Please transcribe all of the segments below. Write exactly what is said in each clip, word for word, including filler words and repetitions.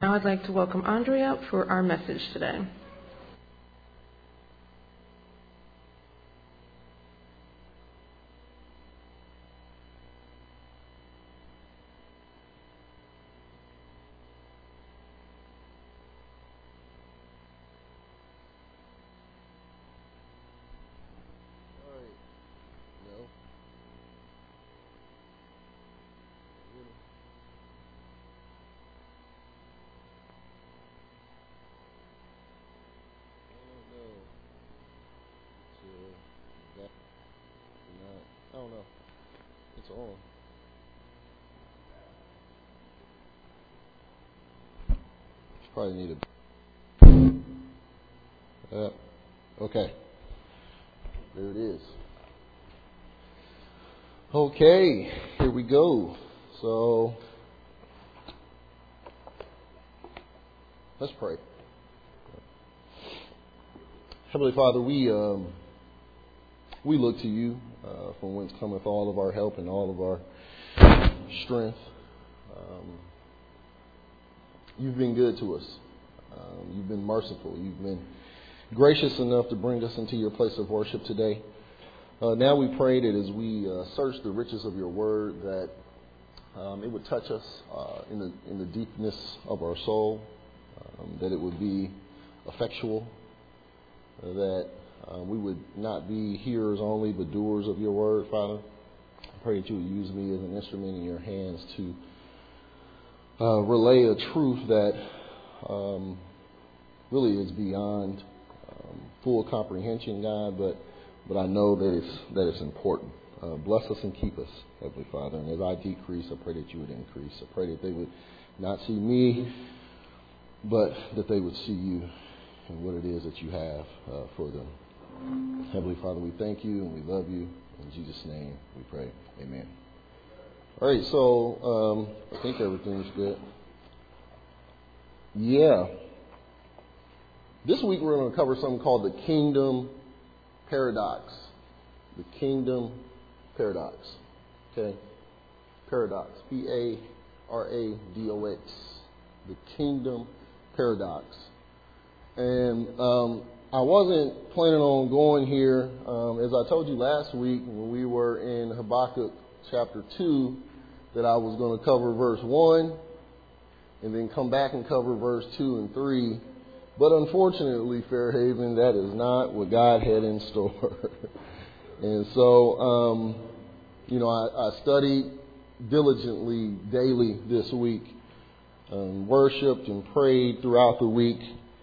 Now I'd like to welcome Andrea up for our message today. I don't know. It's on. Probably need a. Uh, okay. There it is. Okay, here we go. So, let's pray. Heavenly Father, we um, we look to you uh, from whence cometh all of our help and all of our strength. Um, you've been good to us. Um, you've been merciful. You've been gracious enough to bring us into your place of worship today. Uh, now we pray that as we uh, search the riches of your word, that um, it would touch us uh, in the in the deepness of our soul, um, that it would be effectual, uh, that uh, we would not be hearers only, but doers of your word, Father. I pray that you would use me as an instrument in your hands to uh, relay a truth that um, really is beyond um, full comprehension, God, but But I know that it's that it's important. Uh, bless us and keep us, Heavenly Father. And as I decrease, I pray that you would increase. I pray that they would not see me, but that they would see you and what it is that you have uh, for them. Heavenly Father, we thank you and we love you. In Jesus' name we pray. Amen. All right, so um, I think everything's good. Yeah. This week we're going to cover something called the Kingdom Paradox. The Kingdom Paradox. Okay? Paradox. P A R A D O X. The Kingdom Paradox. And um, I wasn't planning on going here. Um, as I told you last week when we were in Habakkuk chapter two, that I was going to cover verse one and then come back and cover verse two and three. But unfortunately, Fairhaven, that is not what God had in store. And so, um, you know, I, I studied diligently daily this week, um, worshipped and prayed throughout the week,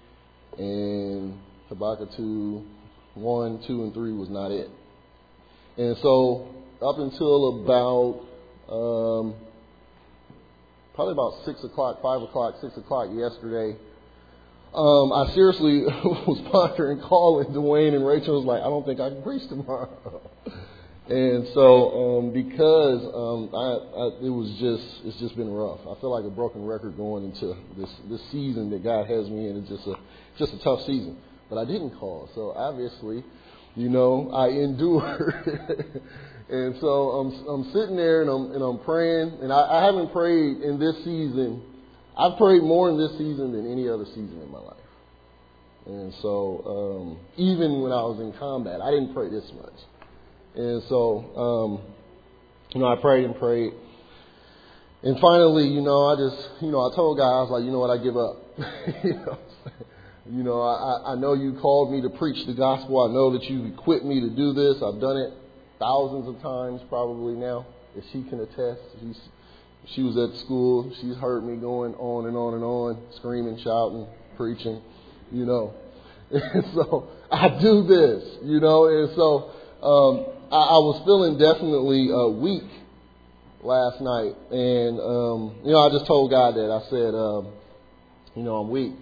and Habakkuk two, one, two, and three was not it. And so, up until about, um, probably about six o'clock, five o'clock, six o'clock yesterday, Um, I seriously was pondering calling Dwayne and Rachel. Was like, I don't think I can preach tomorrow. And so, um, because um, I, I, it was just, it's just been rough. I feel like a broken record going into this this season that God has me in. It's just a just a tough season. But I didn't call, so obviously, you know, I endured. And so I'm I'm sitting there and I'm and I'm praying, and I, I haven't prayed in this season. I've prayed more in this season than any other season in my life. And so, um, even when I was in combat, I didn't pray this much. And so, um, you know, I prayed and prayed. And finally, you know, I just, you know, I told God, I was like, you know what, I give up. you know, you know I, I know you called me to preach the gospel. I know that you equipped me to do this. I've done it thousands of times probably now, if she can attest. She's She was at school. She's heard me going on and on and on, screaming, shouting, preaching, you know. And so I do this, you know. And so um, I, I was feeling definitely uh, weak last night. And, um, you know, I just told God that. I said, um, you know, I'm weak.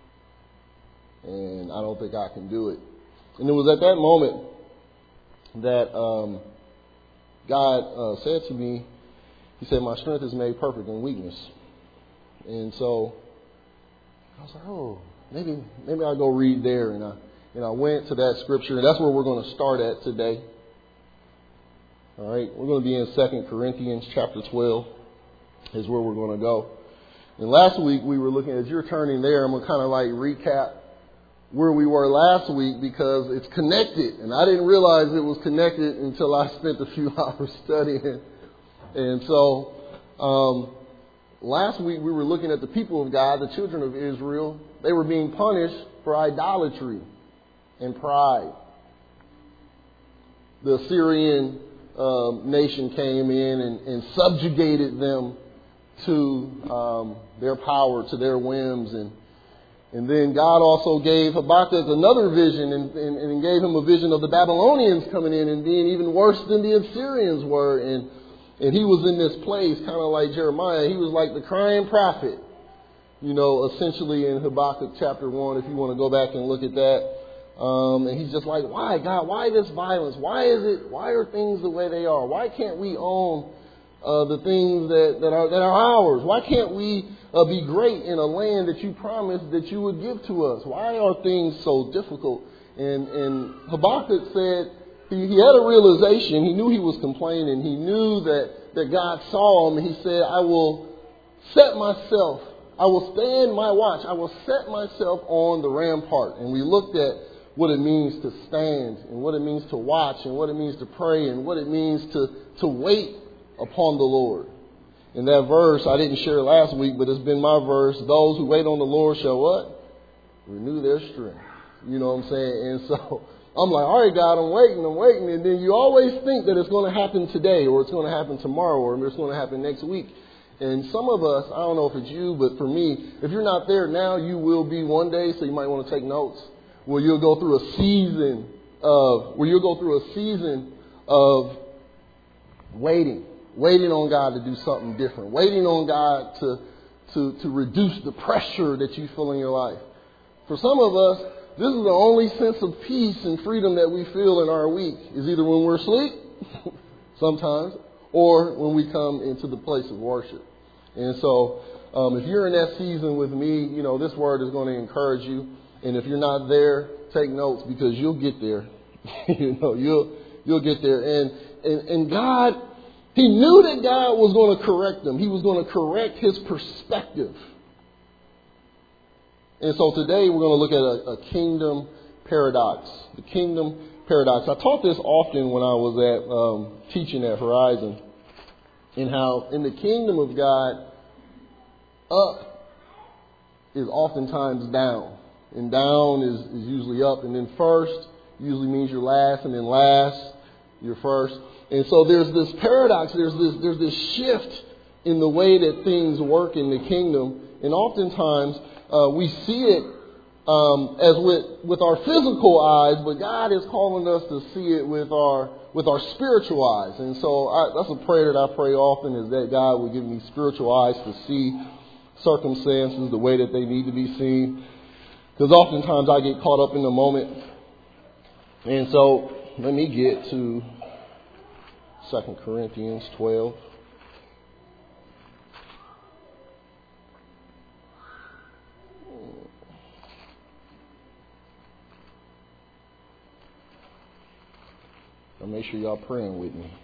And I don't think I can do it. And it was at that moment that um, God uh, said to me, He said, my strength is made perfect in weakness. And so I was like, oh, maybe maybe I'll go read there. And I, and I went to that scripture. And that's where we're going to start at today. All right. We're going to be in Second Corinthians chapter twelve is where we're going to go. And last week we were looking, as you're turning there, I'm going to kind of like recap where we were last week because it's connected. And I didn't realize it was connected until I spent a few hours studying. And so um, last week we were looking at the people of God, the children of Israel. They were being punished for idolatry and pride. The Assyrian uh, nation came in and, and subjugated them to um, their power, to their whims. And and then God also gave Habakkuk another vision and, and, and gave him a vision of the Babylonians coming in and being even worse than the Assyrians were. And, and he was in this place, kind of like Jeremiah. He was like the crying prophet, you know, essentially in Habakkuk chapter one, if you want to go back and look at that. Um, and he's just like, why, God, why this violence? Why is it, why are things the way they are? Why can't we own uh, the things that, that are that are ours? Why can't we uh, be great in a land that you promised that you would give to us? Why are things so difficult? And, and Habakkuk said he, he had a realization. He knew he was complaining. He knew that, that God saw him. And he said, I will set myself, I will stand my watch. I will set myself on the rampart. And we looked at what it means to stand and what it means to watch and what it means to pray and what it means to, to wait upon the Lord. In that verse, I didn't share last week, but it's been my verse. Those who wait on the Lord shall what? Renew their strength. You know what I'm saying? And so I'm like, all right, God, I'm waiting, I'm waiting. And then you always think that it's going to happen today or it's going to happen tomorrow or it's going to happen next week. And some of us, I don't know if it's you, but for me, if you're not there now, you will be one day. So you might want to take notes. Where you'll go through a season of, where you'll go through a season of waiting, waiting on God to do something different, waiting on God to, to, to reduce the pressure that you feel in your life. For some of us, this is the only sense of peace and freedom that we feel in our week is either when we're asleep, sometimes, or when we come into the place of worship. And so, um, if you're in that season with me, you know, this word is going to encourage you. And if you're not there, take notes because you'll get there. you know, you'll you'll get there. And, and and God, he knew that God was going to correct them. He was going to correct his perspective. And so today we're going to look at a, a kingdom paradox. The kingdom paradox. I taught this often when I was at um, teaching at Horizon. And how in the kingdom of God, up is oftentimes down. And down is, is usually up. And then first usually means you're last. And then last, you're first. And so there's this paradox. There's this, there's this shift in the way that things work in the kingdom. And oftentimes uh, we see it um, as with, with our physical eyes. But God is calling us to see it with our with our spiritual eyes. And so I, that's a prayer that I pray often is that God will give me spiritual eyes to see circumstances the way that they need to be seen. Because oftentimes I get caught up in the moment. And so let me get to Second Corinthians twelve. I'll make sure y'all praying with me.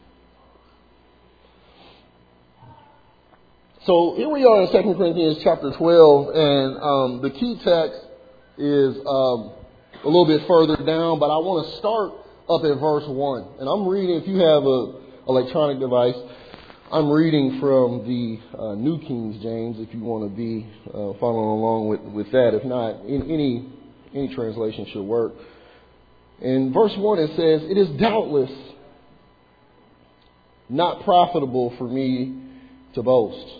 So here we are in Second Corinthians chapter twelve. And um, the key text is um, a little bit further down, but I want to start up at verse one. And I'm reading, if you have an electronic device, I'm reading from the uh, New King James, if you want to be uh, following along with, with that. If not, in, any any translation should work. In verse one it says, "It is doubtless not profitable for me to boast.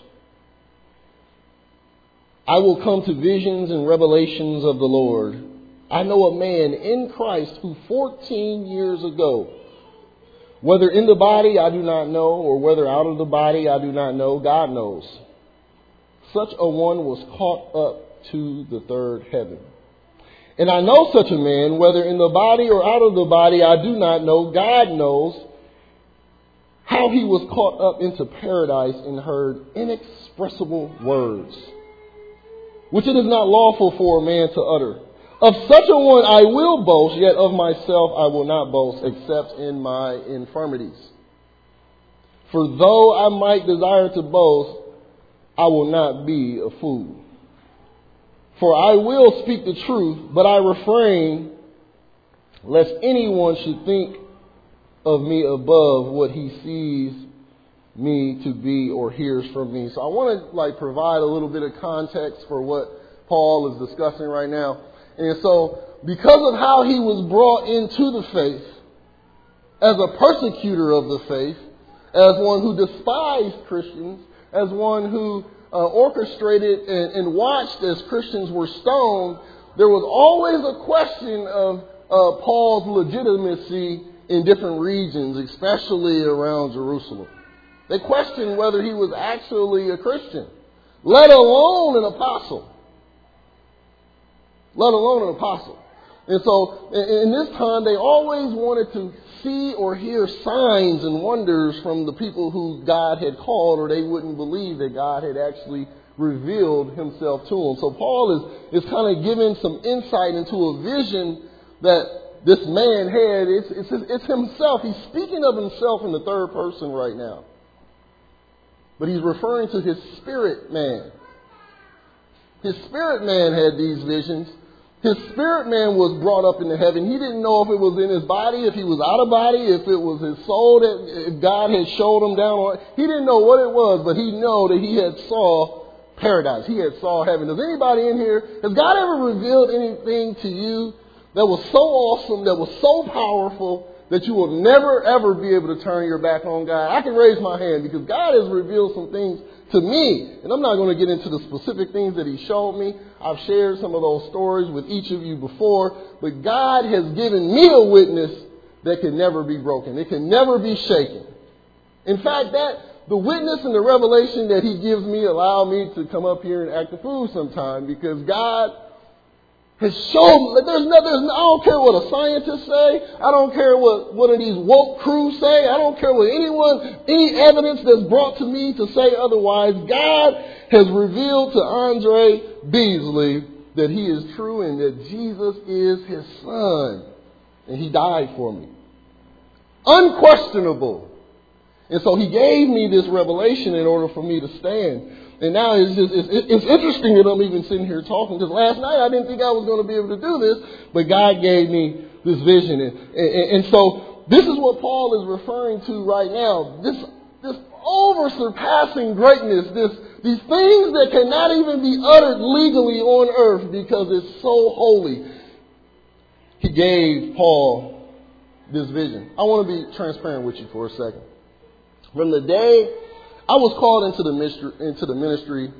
I will come to visions and revelations of the Lord. I know a man in Christ who fourteen years ago, whether in the body I do not know, or whether out of the body I do not know, God knows. Such a one was caught up to the third heaven. And I know such a man, whether in the body or out of the body I do not know, God knows, how he was caught up into paradise and heard inexpressible words, which it is not lawful for a man to utter. Of such a one I will boast, yet of myself I will not boast, except in my infirmities. For though I might desire to boast, I will not be a fool. For I will speak the truth, but I refrain lest anyone should think of me above what he sees me to be or hears from me. So I want to like provide a little bit of context for what Paul is discussing right now. And so because of how he was brought into the faith, as a persecutor of the faith, as one who despised Christians, as one who uh, orchestrated and, and watched as Christians were stoned, there was always a question of uh, Paul's legitimacy in different regions, especially around Jerusalem. They questioned whether he was actually a Christian, let alone an apostle. Let alone an apostle. And so in this time, they always wanted to see or hear signs and wonders from the people who God had called, or they wouldn't believe that God had actually revealed himself to them. So Paul is, is kind of giving some insight into a vision that this man had. It's, it's, it's himself. He's speaking of himself in the third person right now. But he's referring to his spirit man. His spirit man had these visions. His spirit man was brought up into heaven. He didn't know if it was in his body, if he was out of body, if it was his soul that if God had showed him down on. He didn't know what it was, but he knew that he had saw paradise. He had saw heaven. Does anybody in here, has God ever revealed anything to you that was so awesome, that was so powerful, that you will never, ever be able to turn your back on God? I can raise my hand because God has revealed some things to me. And I'm not going to get into the specific things that he showed me. I've shared some of those stories with each of you before. But God has given me a witness that can never be broken. It can never be shaken. In fact, that the witness and the revelation that he gives me allow me to come up here and act the fool sometime, because God has shown me. There's no, there's no, I don't care what a scientist say. I don't care what one of these woke crews say. I don't care what anyone, any evidence that's brought to me to say otherwise. God has revealed to Andre Beasley that he is true and that Jesus is his son. And he died for me. Unquestionable. And so he gave me this revelation in order for me to stand. And now it's just, it's, it's interesting that I'm even sitting here talking, because last night I didn't think I was going to be able to do this, but God gave me this vision. And, and, and so this is what Paul is referring to right now. This, this over surpassing greatness, this, these things that cannot even be uttered legally on earth because it's so holy. He gave Paul this vision. I want to be transparent with you for a second. From the day I was called into the ministry, into the ministry,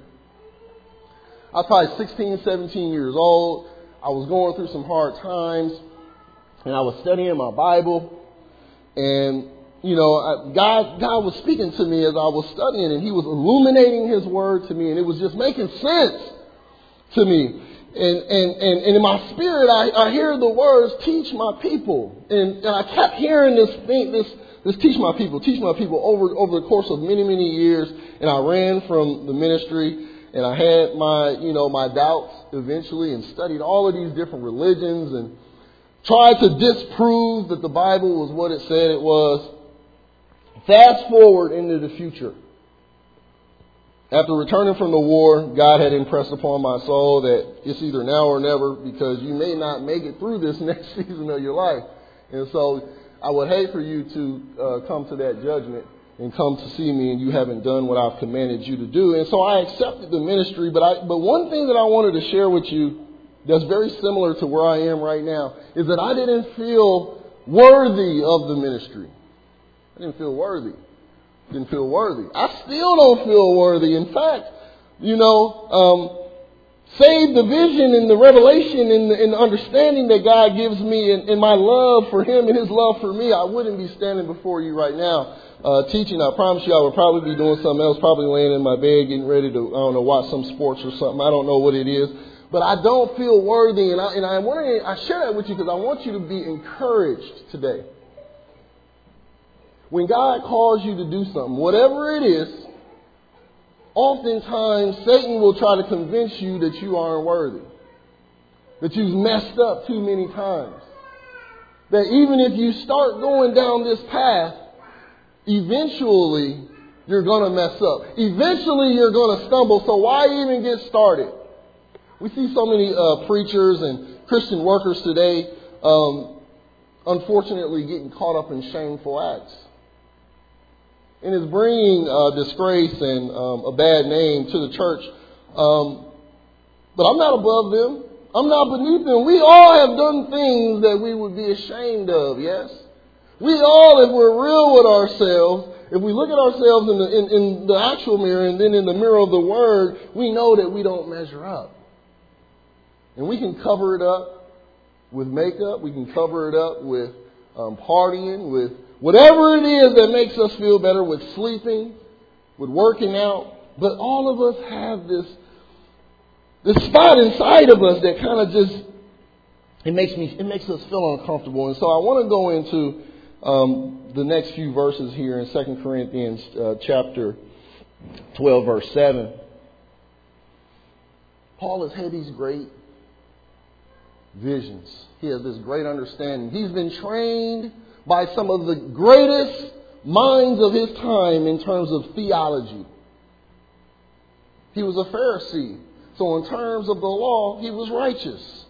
I was probably sixteen, seventeen years old. I was going through some hard times, and I was studying my Bible. And, you know, I, God, God was speaking to me as I was studying, and he was illuminating his word to me, and it was just making sense to me. And, and, and, and in my spirit, I, I hear the words, teach my people. And, and I kept hearing this thing, this This teach my people, teach my people over, over the course of many, many years. And I ran from the ministry, and I had my, you know, my doubts eventually, and studied all of these different religions and tried to disprove that the Bible was what it said it was. Fast forward into the future. After returning from the war, God had impressed upon my soul that it's either now or never, because you may not make it through this next season of your life. And so I would hate for you to uh, come to that judgment and come to see me and you haven't done what I've commanded you to do. And so I accepted the ministry. But I, but one thing that I wanted to share with you that's very similar to where I am right now is that I didn't feel worthy of the ministry. I didn't feel worthy. Didn't feel worthy. I still don't feel worthy. In fact, you know, um, save the vision and the revelation and the, and the understanding that God gives me and, and my love for him and his love for me, I wouldn't be standing before you right now uh, teaching. I promise you I would probably be doing something else, probably laying in my bed getting ready to, I don't know, watch some sports or something. I don't know what it is. But I don't feel worthy. And I, and I, want to, I share that with you because I want you to be encouraged today. When God calls you to do something, whatever it is, oftentimes Satan will try to convince you that you aren't worthy, that you've messed up too many times, that even if you start going down this path, eventually you're going to mess up. Eventually, you're going to stumble. So why even get started? We see so many uh, preachers and Christian workers today, um, unfortunately, getting caught up in shameful acts. And it's bringing uh, disgrace and um, a bad name to the church. Um, but I'm not above them. I'm not beneath them. We all have done things that we would be ashamed of, yes? We all, if we're real with ourselves, if we look at ourselves in the, in, in the actual mirror and then in the mirror of the Word, we know that we don't measure up. And we can cover it up with makeup. We can cover it up with um, partying, with whatever it is that makes us feel better, with sleeping, with working out. But all of us have this, this spot inside of us that kind of just, it makes me, it makes us feel uncomfortable. And so I want to go into um, the next few verses here in Second Corinthians uh, chapter twelve, verse seven. Paul has had these great visions. He has this great understanding. He's been trained by some of the greatest minds of his time in terms of theology. He was a Pharisee. So in terms of the law, he was righteous.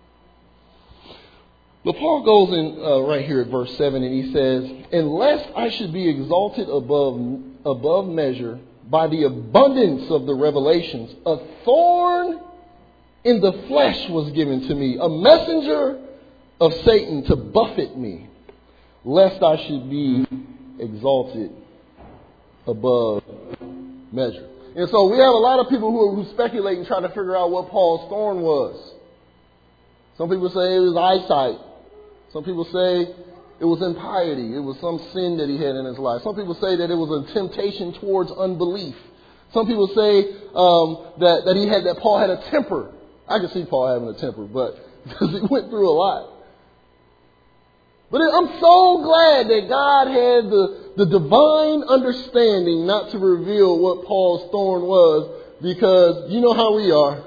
But Paul goes in uh, right here at verse seven and he says, "Unless I should be exalted above, above measure by the abundance of the revelations, a thorn in the flesh was given to me, a messenger of Satan to buffet me, lest I should be exalted above measure." And so we have a lot of people who, who speculate and try to figure out what Paul's thorn was. Some people say it was eyesight. Some people say it was impiety. It was some sin that he had in his life. Some people say that it was a temptation towards unbelief. Some people say um, that, that he had that Paul had a temper. I can see Paul having a temper, but because he went through a lot. But I'm so glad that God had the, the divine understanding not to reveal what Paul's thorn was, because you know how we are.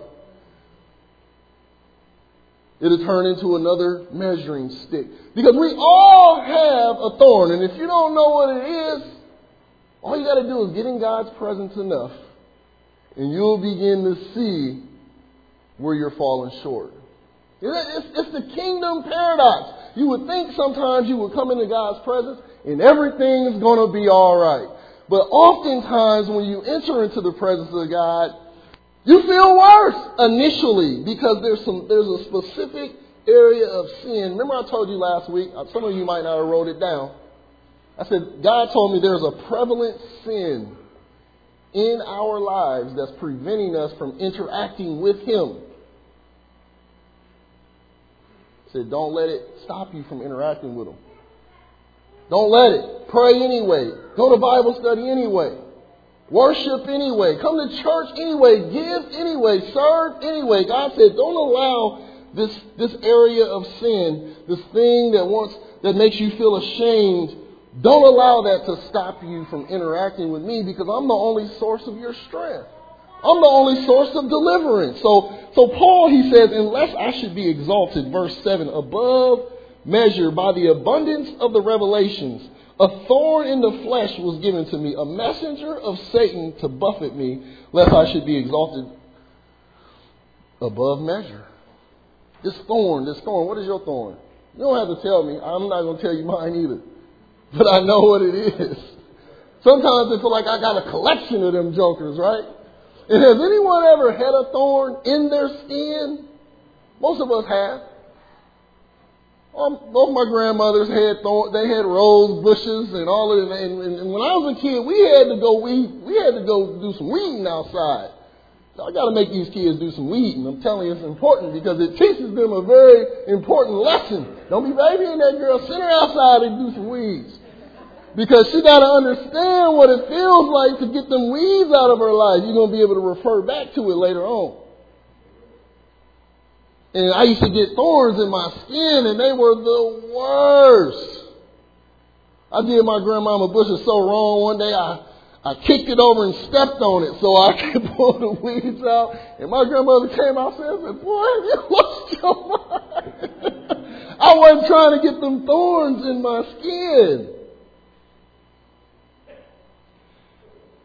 It'll turn into another measuring stick. Because we all have a thorn, and if you don't know what it is, all you got to do is get in God's presence enough, and you'll begin to see where you're falling short. It's, it's the kingdom paradox. You would think sometimes you would come into God's presence and everything's going to be all right. But oftentimes when you enter into the presence of God, you feel worse initially because there's some there's a specific area of sin. Remember I told you last week, some of you might not have wrote it down. I said, God told me there's a prevalent sin in our lives that's preventing us from interacting with Him. I said, don't let it stop you from interacting with Him. Don't let it. Pray anyway. Go to Bible study anyway. Worship anyway. Come to church anyway. Give anyway. Serve anyway. God said, don't allow this, this area of sin, this thing that wants, that makes you feel ashamed, don't allow that to stop you from interacting with me, because I'm the only source of your strength. I'm the only source of deliverance. So, so Paul, he says, unless I should be exalted, verse seven, above measure by the abundance of the revelations, a thorn in the flesh was given to me, a messenger of Satan to buffet me, lest I should be exalted above measure. This thorn, this thorn, what is your thorn? You don't have to tell me. I'm not going to tell you mine either. But I know what it is. Sometimes I feel like I got a collection of them jokers, right? And has anyone ever had a thorn in their skin? Most of us have. Um, both my grandmothers had thorn, they had rose bushes and all of it. And, and, and when I was a kid, we had to go weed. We had to go do some weeding outside. So I got to make these kids do some weeding. I'm telling you, it's important because it teaches them a very important lesson. Don't be babying that girl. Send her outside and do some weeds. Because she got to understand what it feels like to get them weeds out of her life. You're going to be able to refer back to it later on. And I used to get thorns in my skin, and they were the worst. I did my grandmama bushes so wrong. One day I, I kicked it over and stepped on it so I could pull the weeds out. And my grandmother came outside and said, "Boy, you lost your mind." I wasn't trying to get them thorns in my skin.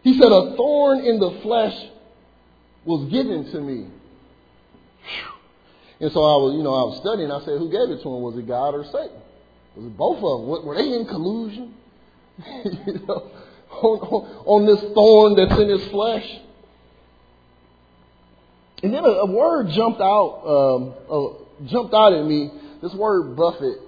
He said, a thorn in the flesh was given to me. Whew. And so I was, you know, I was studying. I said, who gave it to him? Was it God or Satan? Was it both of them? Were they in collusion? you know, on, on, on this thorn that's in his flesh? And then a, a word jumped out, um, uh, jumped out at me. This word buffet.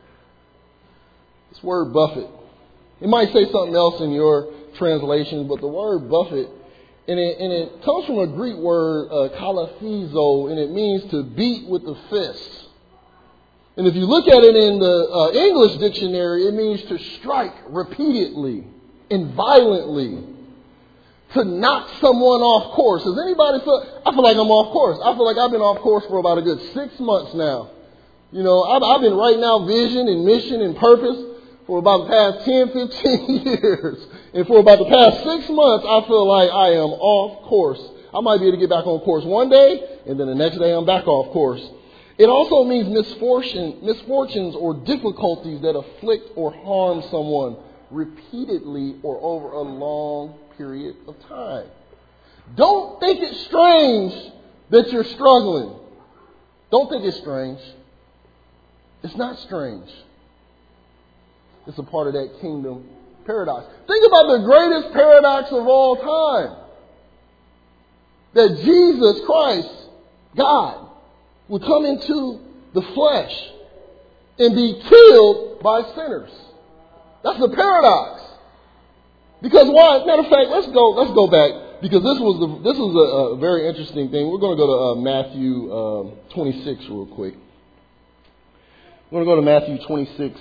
This word buffet. It might say something else in your translation, but the word buffet, and it, and it comes from a Greek word, uh, kalaphizo, and it means to beat with the fist. And if you look at it in the uh, English dictionary, it means to strike repeatedly and violently. To knock someone off course. Does anybody feel, I feel like I'm off course. I feel like I've been off course for about a good six months now. You know, I've, I've been writing out vision and mission and purpose for about the past ten, fifteen years. And for about the past six months, I feel like I am off course. I might be able to get back on course one day, and then the next day I'm back off course. It also means misfortune, misfortunes or difficulties that afflict or harm someone repeatedly or over a long period of time. Don't think it's strange that you're struggling. Don't think it's strange. It's not strange. It's a part of that kingdom paradox. Think about the greatest paradox of all time. That Jesus Christ, God, would come into the flesh and be killed by sinners. That's a paradox. Because why? Matter of fact, let's go. Let's go back because this was the, this was a, a very interesting thing. We're going to go to uh, Matthew um, twenty-six real quick. We're going to go to Matthew twenty-six.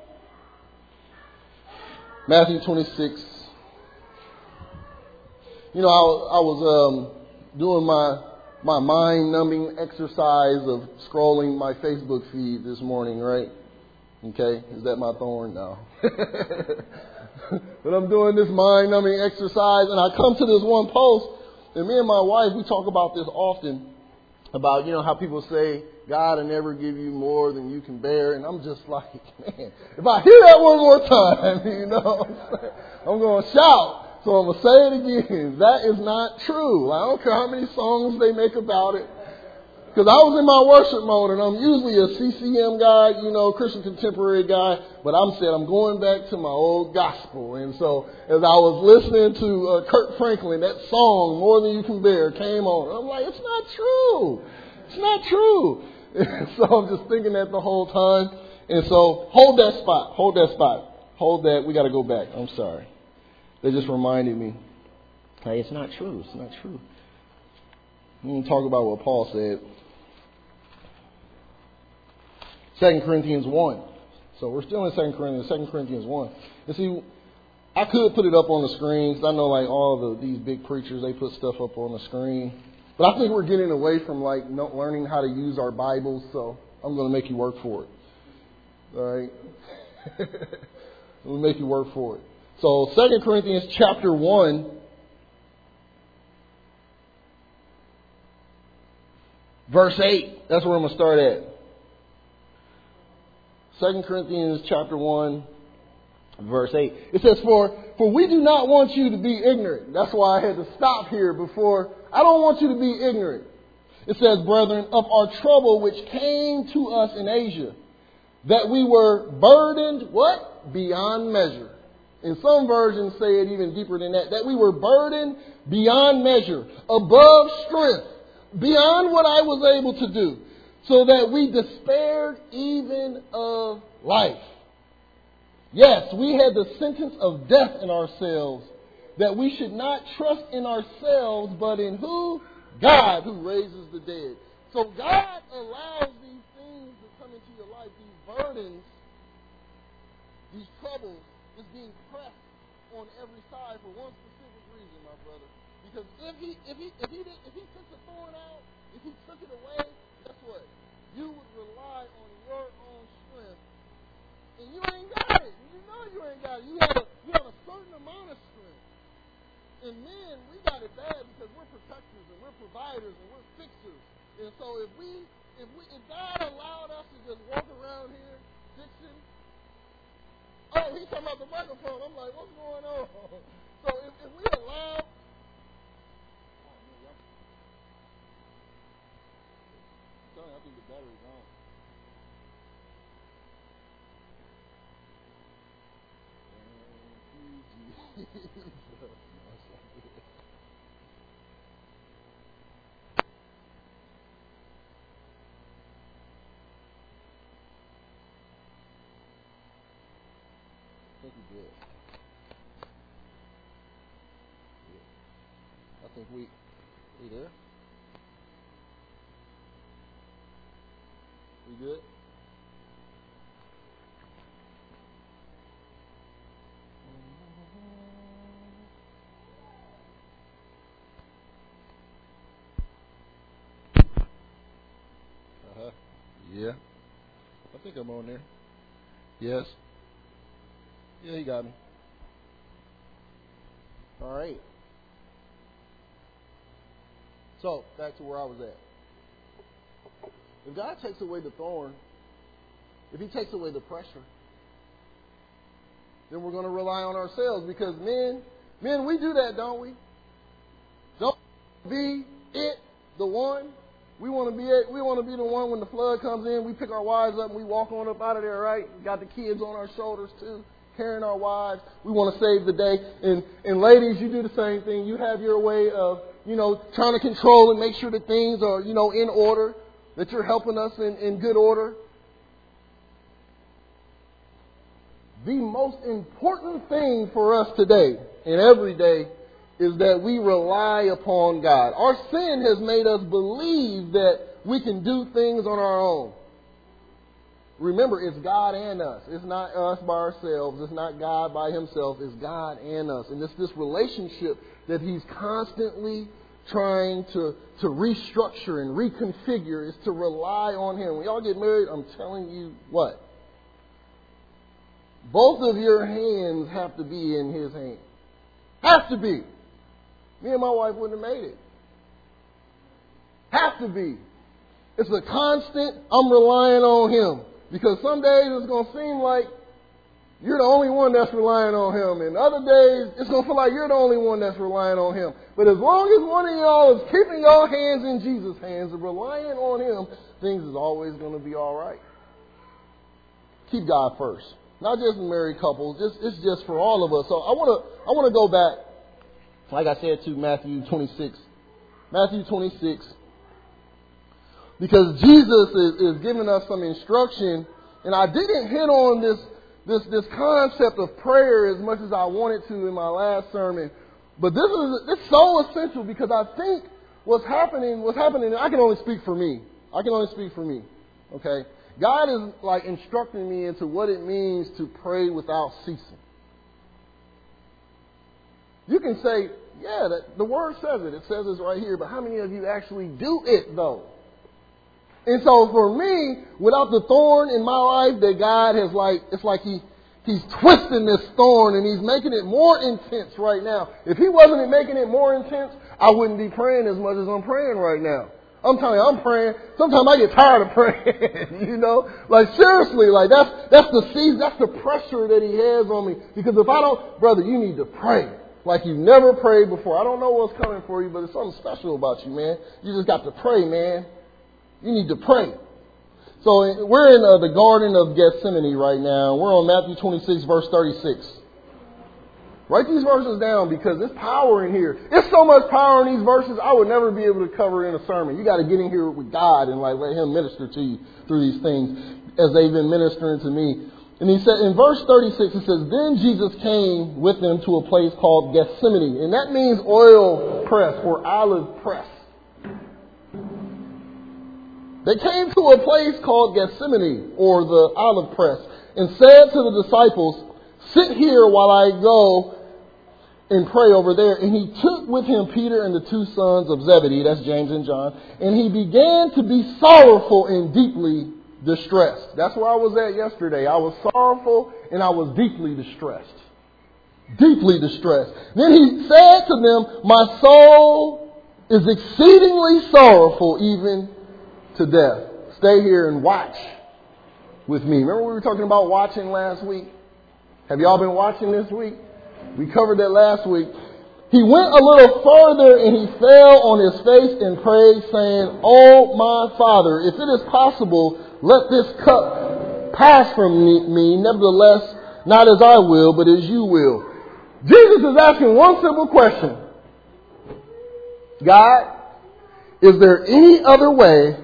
Matthew twenty-six. You know, I, I was um, doing my my mind-numbing exercise of scrolling my Facebook feed this morning, right? Okay, is that my thorn? No. But I'm doing this mind-numbing exercise, and I come to this one post, and me and my wife, we talk about this often, about, you know, how people say, God will never give you more than you can bear, and I'm just like, man, if I hear that one more time, you know, I'm going to shout. So I'm going to say it again. That is not true. I don't care how many songs they make about it. Because I was in my worship mode, and I'm usually a C C M guy, you know, Christian contemporary guy. But I'm saying I'm going back to my old gospel. And so as I was listening to uh, Kirk Franklin, that song, More Than You Can Bear, came on. And I'm like, it's not true. It's not true. And so I'm just thinking that the whole time. And so hold that spot. Hold that spot. Hold that. We got to go back. I'm sorry. They just reminded me. Hey, it's not true. It's not true. I'm going to talk about what Paul said. Second Corinthians one. So we're still in Second Corinthians, Second Corinthians one. And see, I could put it up on the screens. I know like all the these big preachers, they put stuff up on the screen. But I think we're getting away from like not learning how to use our Bibles, so I'm going to make you work for it. All right? We'll make you work for it. So Second Corinthians chapter one, verse eight. That's where I'm going to start at. Second Corinthians chapter one, verse eight. It says, for, for we do not want you to be ignorant. That's why I had to stop here before. I don't want you to be ignorant. It says, brethren, of our trouble which came to us in Asia, that we were burdened, what? Beyond measure. And some versions say it even deeper than that. That we were burdened beyond measure, above strength, beyond what I was able to do. So that we despaired even of life. Yes, we had the sentence of death in ourselves, that we should not trust in ourselves, but in who? God, who raises the dead. So God allows these things to come into your life, these burdens, these troubles, is being pressed on every side for one specific reason, my brother. Because if he if he if he did, if he took the thorn out, if he took it away, guess what? You would rely on your own strength, and you ain't got it. You know you ain't got it. You have a you have a certain amount of strength. And men, we got it bad because we're protectors and we're providers and we're fixers. And so if we if we if God allowed us to just walk around here fixing, oh, he's talking about the microphone. I'm like, what's going on? So if, if we allow, oh man, y'all, sorry, I think the battery's on. Thank you, Jesus. I think we did. Yeah. I think we, we there? We good? Uh-huh. Yeah. I think I'm on there. Yes. Yeah, he got me. All right. So, back to where I was at. If God takes away the thorn, if he takes away the pressure, then we're going to rely on ourselves because men, men, we do that, don't we? Don't be it, the one. We want to be it. We want to be the one when the flood comes in. We pick our wives up and we walk on up out of there, right? Got the kids on our shoulders too, carrying our wives. We want to save the day. And and ladies, you do the same thing. You have your way of, you know, trying to control and make sure that things are, you know, in order, that you're helping us in, in good order. The most important thing for us today and every day is that we rely upon God. Our sin has made us believe that we can do things on our own. Remember, it's God and us. It's not us by ourselves. It's not God by himself. It's God and us. And it's this relationship that he's constantly trying to, to restructure and reconfigure is to rely on him. When y'all get married, I'm telling you what? Both of your hands have to be in his hand. Have to be. Me and my wife wouldn't have made it. Have to be. It's a constant, I'm relying on him. Because some days it's going to seem like you're the only one that's relying on him. And other days it's going to feel like you're the only one that's relying on him. But as long as one of y'all is keeping your hands in Jesus' hands and relying on him, things is always going to be all right. Keep God first. Not just married couples. It's, it's just for all of us. So I want to I want to go back, like I said, to Matthew twenty-six. Matthew twenty-six. Because Jesus is, is giving us some instruction. And I didn't hit on this, this, this concept of prayer as much as I wanted to in my last sermon. But this is it's so essential because I think what's happening, what's happening, I can only speak for me. I can only speak for me. Okay? God is like instructing me into what it means to pray without ceasing. You can say, yeah, that, the word says it. It says this right here. But how many of you actually do it, though? And so for me, without the thorn in my life that God has like, it's like he, he's twisting this thorn and he's making it more intense right now. If he wasn't making it more intense, I wouldn't be praying as much as I'm praying right now. I'm telling you, I'm praying. Sometimes I get tired of praying, you know, like seriously, like that's, that's the season, that's the pressure that he has on me. Because if I don't, brother, you need to pray like you've never prayed before. I don't know what's coming for you, but there's something special about you, man. You just got to pray, man. You need to pray. So we're in uh, the Garden of Gethsemane right now. We're on Matthew twenty-six, verse thirty-six. Write these verses down because there's power in here. There's so much power in these verses, I would never be able to cover in a sermon. You got to get in here with God and like let him minister to you through these things as they've been ministering to me. And he said in verse thirty-six, it says, then Jesus came with them to a place called Gethsemane. And that means oil press or olive press. They came to a place called Gethsemane, or the olive press, and said to the disciples, sit here while I go and pray over there. And he took with him Peter and the two sons of Zebedee, that's James and John, and he began to be sorrowful and deeply distressed. That's where I was at yesterday. I was sorrowful and I was deeply distressed. Deeply distressed. Then he said to them, my soul is exceedingly sorrowful, even to death. Stay here and watch with me. Remember we were talking about watching last week? Have y'all been watching this week? We covered that last week. He went a little further and he fell on his face and prayed, saying, "Oh, my Father, if it is possible, let this cup pass from me. Nevertheless, not as I will, but as you will." Jesus is asking one simple question. God, is there any other way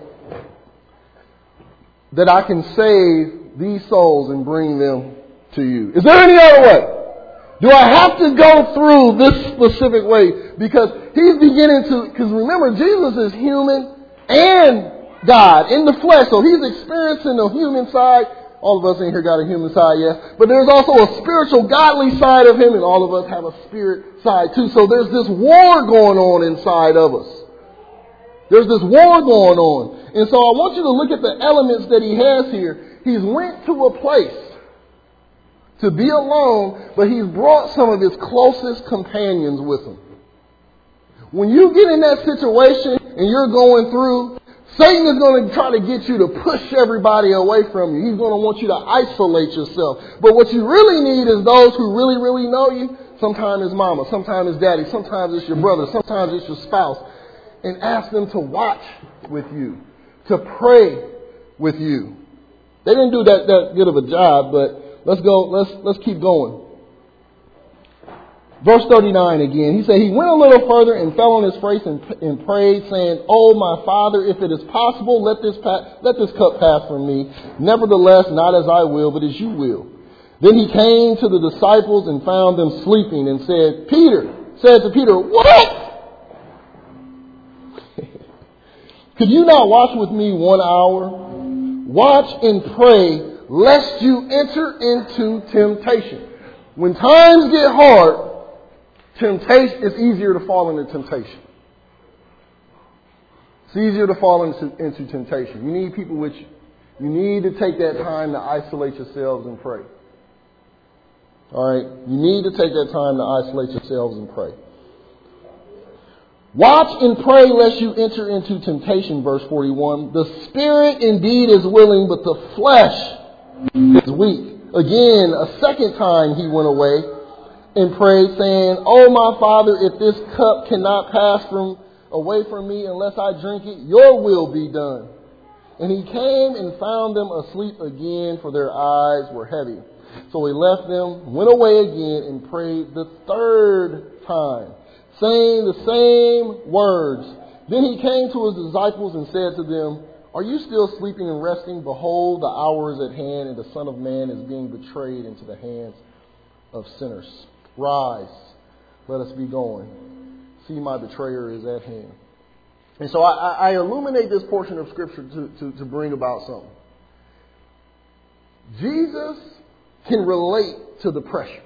that I can save these souls and bring them to you? Is there any other way? Do I have to go through this specific way? Because he's beginning to, because remember, Jesus is human and God in the flesh. So he's experiencing the human side. All of us in here got a human side, yes. But there's also a spiritual, godly side of him, and all of us have a spirit side too. So there's this war going on inside of us. There's this war going on. And so I want you to look at the elements that he has here. He's went to a place to be alone, but he's brought some of his closest companions with him. When you get in that situation and you're going through, Satan is going to try to get you to push everybody away from you. He's going to want you to isolate yourself. But what you really need is those who really, really know you. Sometimes it's mama, sometimes it's daddy, sometimes it's your brother, sometimes it's your spouse. And ask them to watch with you, to pray with you. They didn't do that, that good of a job, but Let's go, let's let's keep going. Verse thirty-nine again. He said, he went a little further and fell on his face and, and prayed, saying, "Oh, my Father, if it is possible, let this pa- let this cup pass from me. Nevertheless, not as I will, but as you will." Then he came to the disciples and found them sleeping and said, Peter, said to Peter, "What? Could you not watch with me one hour? Watch and pray, lest you enter into temptation." When times get hard, temptation, it's easier to fall into temptation. It's easier to fall into, into temptation. You need people with you. You need to take that time to isolate yourselves and pray. All right? You need to take that time to isolate yourselves and pray. Watch and pray lest you enter into temptation, verse forty-one. The spirit indeed is willing, but the flesh is weak. Again, a second time he went away and prayed, saying, "Oh, my Father, if this cup cannot pass from away from me unless I drink it, your will be done." And he came and found them asleep again, for their eyes were heavy. So he left them, went away again, and prayed the third time, saying the same words. Then he came to his disciples and said to them, "Are you still sleeping and resting? Behold, the hour is at hand, and the Son of Man is being betrayed into the hands of sinners. Rise, let us be going. See, my betrayer is at hand." And so I, I illuminate this portion of Scripture to, to, to bring about something. Jesus can relate to the pressure.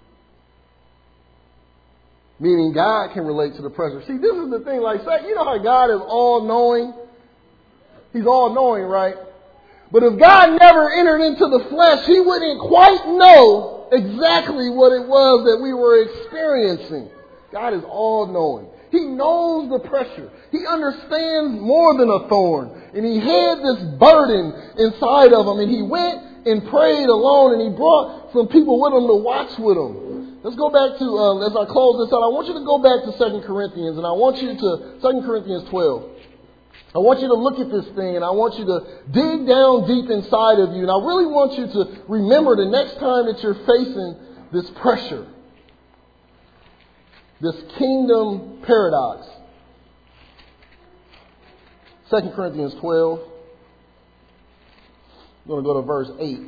Meaning God can relate to the pressure. See, this is the thing, like, say, you know how God is all-knowing? He's all-knowing, right? But if God never entered into the flesh, he wouldn't quite know exactly what it was that we were experiencing. God is all-knowing. He knows the pressure. He understands more than a thorn. And he had this burden inside of him. And he went and prayed alone. And he brought some people with him to watch with him. Let's go back to, uh, as I close this out, I want you to go back to Second Corinthians. And I want you to, Second Corinthians twelve. I want you to look at this thing, and I want you to dig down deep inside of you. And I really want you to remember the next time that you're facing this pressure, this kingdom paradox. Second Corinthians twelve. I'm going to go to verse eight.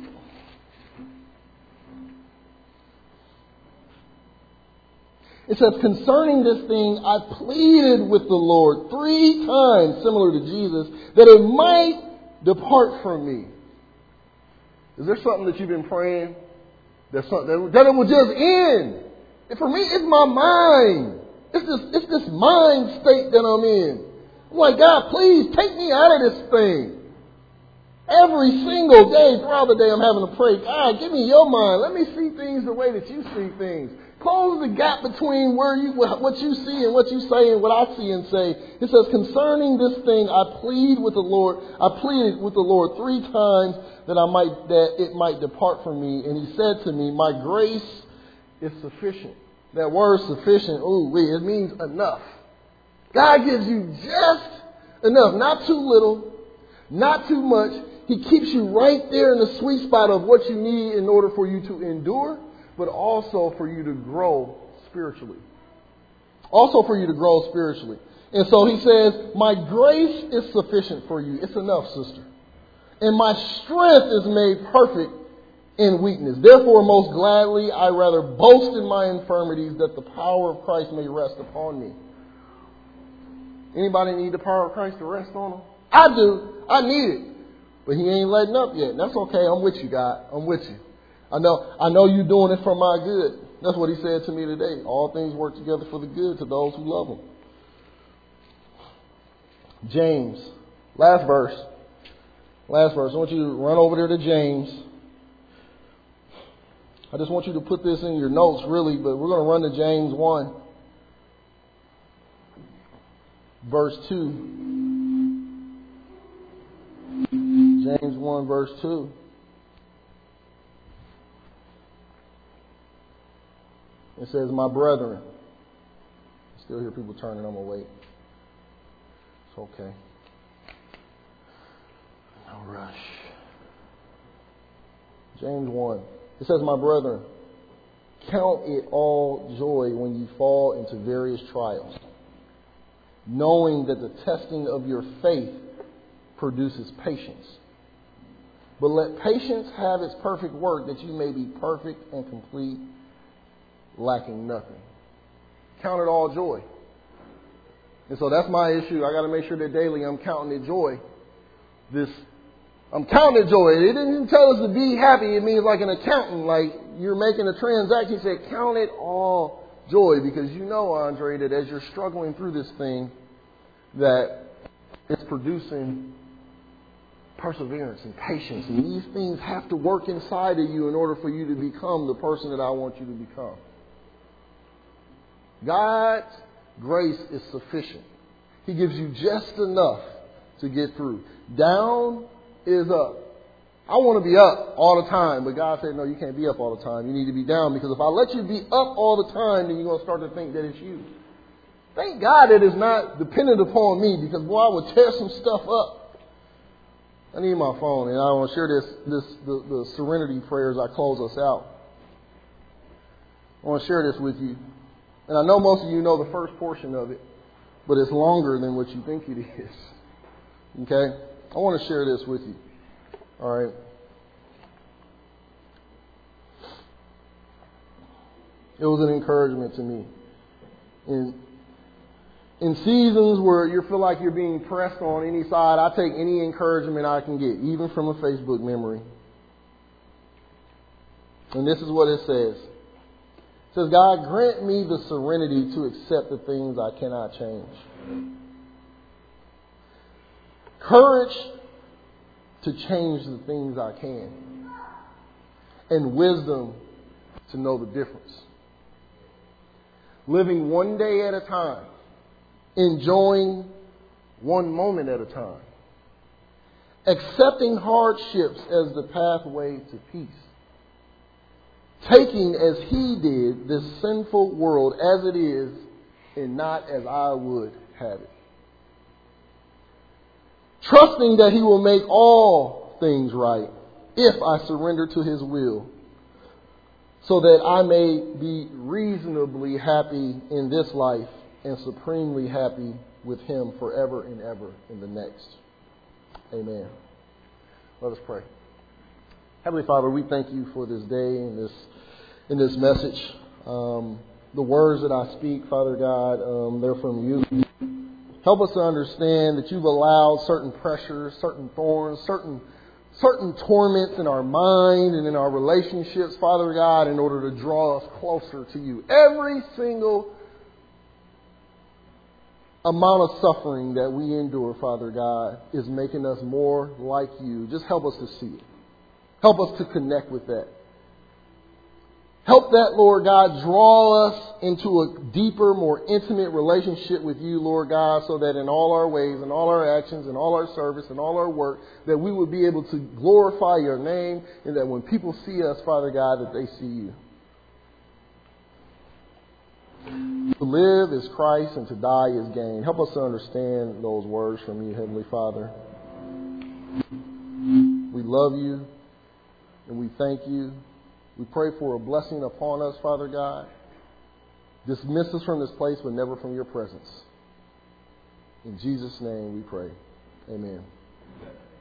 It says, "Concerning this thing, I pleaded with the Lord three times," similar to Jesus, "that it might depart from me." Is there something that you've been praying? That, something, that it will just end? And for me, it's my mind. It's this, it's this mind state that I'm in. I'm like, God, please take me out of this thing. Every single day throughout the day, I'm having to pray, God, give me your mind. Let me see things the way that you see things. Close the gap between where you, what you see and what you say and what I see and say. It says, "Concerning this thing, I plead with the Lord. I pleaded with the Lord three times that I might, that it might depart from me. And he said to me, my grace is sufficient. That word sufficient, ooh, wait, it means enough. God gives you just enough, not too little, not too much. He keeps you right there in the sweet spot of what you need in order for you to endure, but also for you to grow spiritually. Also for you to grow spiritually. And so he says, my grace is sufficient for you. It's enough, sister. And my strength is made perfect in weakness. Therefore, most gladly, I rather boast in my infirmities that the power of Christ may rest upon me. Anybody need the power of Christ to rest on them? I do. I need it. But he ain't letting up yet. That's okay. I'm with you, God. I'm with you. I know, I know you're doing it for my good. That's what he said to me today. All things work together for the good to those who love him. James. Last verse. Last verse. I want you to run over there to James. I just want you to put this in your notes, really, but we're going to run to James one. Verse two. James one, verse two. It says, my brethren. I still hear people turning. I'm going to wait. It's okay. No rush. James one. It says, my brethren, count it all joy when you fall into various trials, knowing that the testing of your faith produces patience. But let patience have its perfect work, that you may be perfect and complete, lacking nothing. Count it all joy. And so that's my issue. I got to make sure that daily I'm counting it joy. This, I'm counting it joy. It didn't tell us to be happy. It means like an accountant, like you're making a transaction. He said, count it all joy, because you know, Andre, that as you're struggling through this thing, that it's producing perseverance and patience. And these things have to work inside of you in order for you to become the person that I want you to become. God's grace is sufficient. He gives you just enough to get through. Down is up. I want to be up all the time, but God said, no, you can't be up all the time. You need to be down, because if I let you be up all the time, then you're going to start to think that it's you. Thank God that it's not dependent upon me, because, boy, I would tear some stuff up. I need my phone, and I want to share this, this the, the serenity prayers I close us out. I want to share this with you. And I know most of you know the first portion of it, but it's longer than what you think it is. Okay? I want to share this with you. All right? It was an encouragement to me. In, in seasons where you feel like you're being pressed on any side, I take any encouragement I can get, even from a Facebook memory. And this is what it says. It says, God, grant me the serenity to accept the things I cannot change. Courage to change the things I can. And wisdom to know the difference. Living one day at a time. Enjoying one moment at a time. Accepting hardships as the pathway to peace. Taking as he did this sinful world as it is, and not as I would have it. Trusting that he will make all things right if I surrender to his will, so that I may be reasonably happy in this life and supremely happy with him forever and ever in the next. Amen. Let us pray. Heavenly Father, we thank you for this day and this in this message. Um, the words that I speak, Father God, um, they're from you. Help us to understand that you've allowed certain pressures, certain thorns, certain certain torments in our mind and in our relationships, Father God, in order to draw us closer to you. Every single amount of suffering that we endure, Father God, is making us more like you. Just help us to see it. Help us to connect with that. Help that, Lord God, draw us into a deeper, more intimate relationship with you, Lord God, so that in all our ways, in all our actions, in all our service, in all our work, that we would be able to glorify your name, and that when people see us, Father God, that they see you. To live is Christ and to die is gain. Help us to understand those words from you, Heavenly Father. We love you and we thank you. We pray for a blessing upon us, Father God. Dismiss us from this place, but never from your presence. In Jesus' name we pray. Amen.